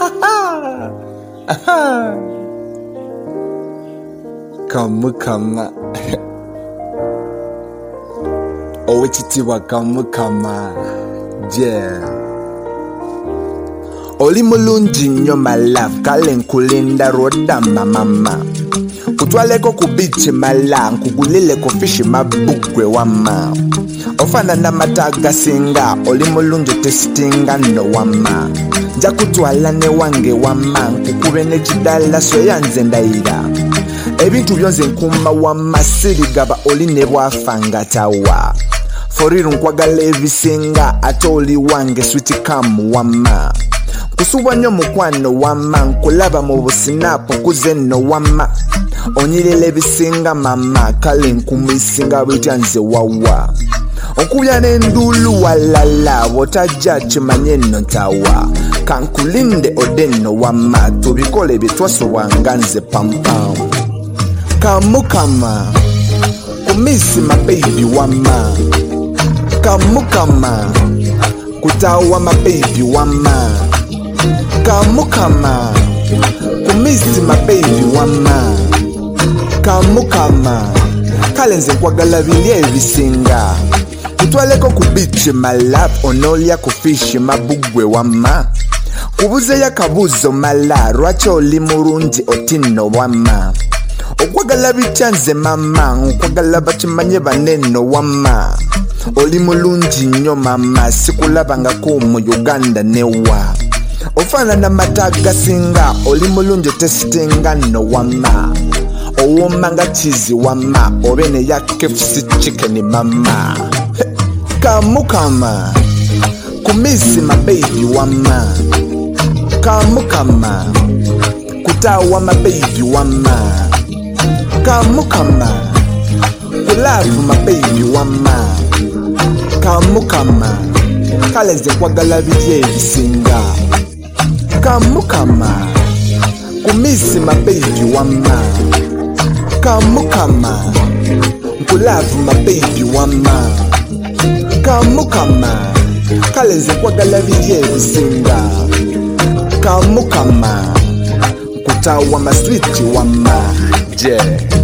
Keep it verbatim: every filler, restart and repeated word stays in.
Kamukama. Owechitiwa kamukama. Yeah. Oli mulungi nnyo my love, kale nkulinda roda mama. Kutwaleko ku beach mala, nkugulile ku fish mabugwe wama. Ofana na mataga singa, oli mulungi testinga no wama. Nja kutwala ne wange wama, nkukube ne kidala so yanze ndaira. Ebintu byonze nkuma wama, sirigaba oli ne bwafanga tawa. Foriru nkwagala ebisinga, ate oli wange sweet come wama. Kusuwa nyo mukwano wama, nkulaba mu businapu kuze no wama. Onyirele bisinga mama, kale nkumisinga bityanze wawa. Okubya n'endulu walala, wotajja kimanye nno ntawa. Kankulinde odeno wama, tubikole bitwasobwanga nze pampam. Kamukama, kumisi my baby wama. Kamukama, kutawa my baby wama. Kamukama, kumisi my baby wama. Kamukama, kale nze nkwagala bili ebisinga. Kutwaleko ku beach my love, onolya ku fish mabugwe wama. Kubuze ya kabuzo mala, lwaki oli mulungi otino wama. Okwagala bichanze mama, okwagala bakimanye baneno wama. Oli mulungi nnyo mama, sikulabanga ku mu Uganda newa. Ofana na mataga singa, oli mulungi testinga no wama. Owomanga cheese wama, obene ya K F C chicken mama. Kamukama, kumisi my baby wama. Kamukama, kutawa my baby wama. Kamukama, kulavu my baby wama. Kamukama, kale nze nkwagala bili ebisinga. Kamukama, kumisi my baby wama. Kamukama, nkulavu my baby wama. Kamukama, kale nze nkwagala bili ebisinga. Kamukama, kutawa my sweet wama. Yeah.